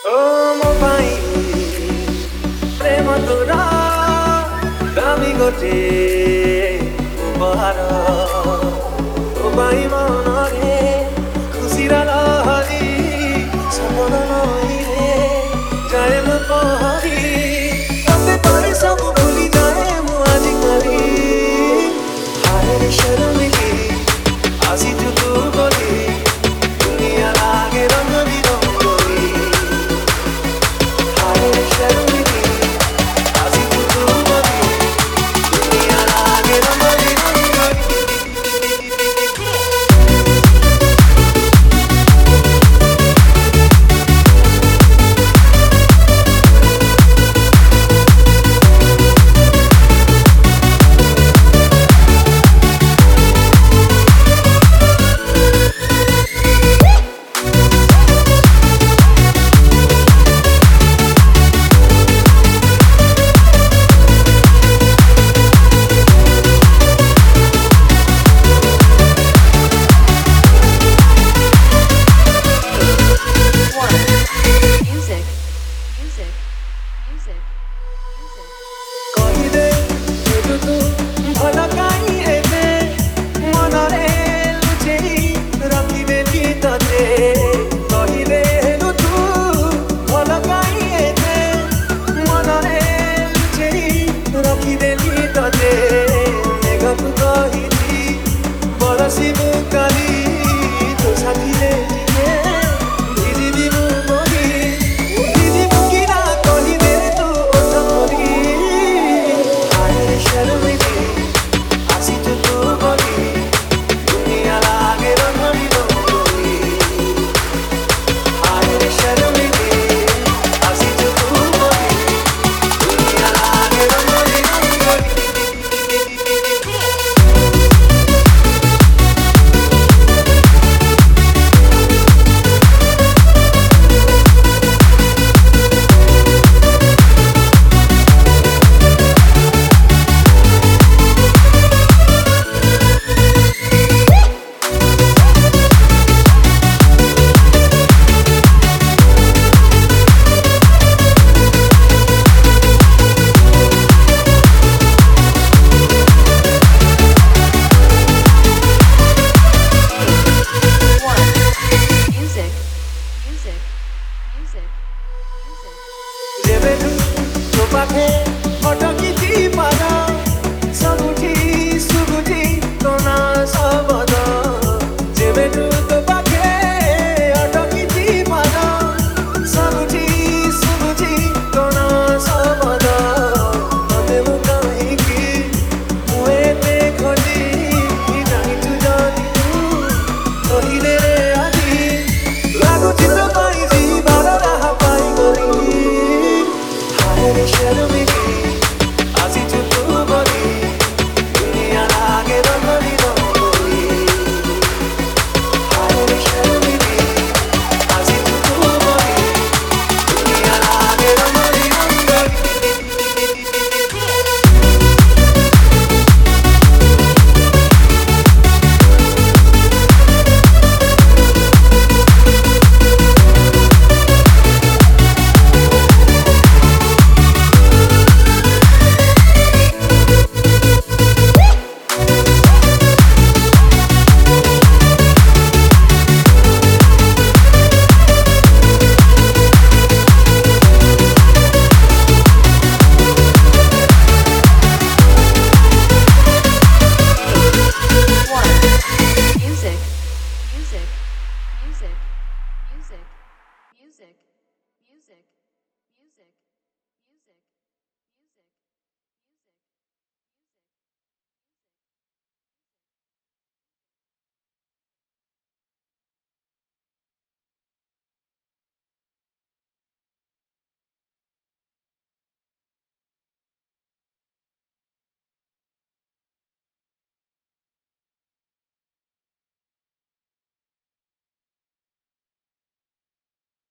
ओ ମୋ ପାଇଁ ପ୍ରେମ ତୋର ଦାମୀ ଗୋଟେ ଉପହାର ତୋ ପାଇଁ ମନରେ ଖୁସିର ଲହରୀ ସପନ ନଈରେ ଯାଏ ମୁଁ ପହଁରି ତତେ ପାଇ ସବୁ ଭୁଲି ଯାଏ ମୁଁ ଆଜିକାଲି ହାୟରେ ଶର୍ମିଲି ଆସିଛୁ ତୁ ବୋଲି ଦୁନିଆ ଲାଗେ ରଙ୍ଗ ବିରଙ୍ଗୀ ହାୟରେ ଶର୍ମିଲି ଆସିଛୁ ତୁ ବୋଲି ଦୁନିଆ ଲାଗେ ରଙ୍ଗ ବିରଙ୍ଗୀ Music, music, music, music. କହିଦେ ଏବେ ତୁ ଭଲ କାହିଁ ହେବେ ମନରେ ଲୁଚେଇ ରଖିଦେବି ତତେ କହିଦେ ହେଲୁ ତୁ ଭଲ କାହିଁ ହେବେ ମନରେ ଲୁଚେଇ ରଖିଦେବି ତତେ ମେଘକୁ କହିଛି ବରସିବୁ କାଲି ତୋ ସାଥିରେ ଟିକେ ଭିଜିବି ମୁଁ ବୋଲି ଭିଜିବୁ କି ନା କହିଦେ ତୁ ଓଠ କରି ହାୟରେ ଶର୍ମିଲି ଆସିଛୁ ତୁ ବୋଲି ଦୁନିଆ ଲାଗେ ରଙ୍ଗ ବିରଙ୍ଗୀ ହାୟରେ ଶର୍ମିଲି ଆସିଛୁ ତୁ ବୋଲି ଦୁନିଆ ଲାଗେ ରଙ୍ଗ ବିରଙ୍ଗୀ Music, music, music, music. ଯେବେଠୁ ତୋ ପାଖେ ଅଟକି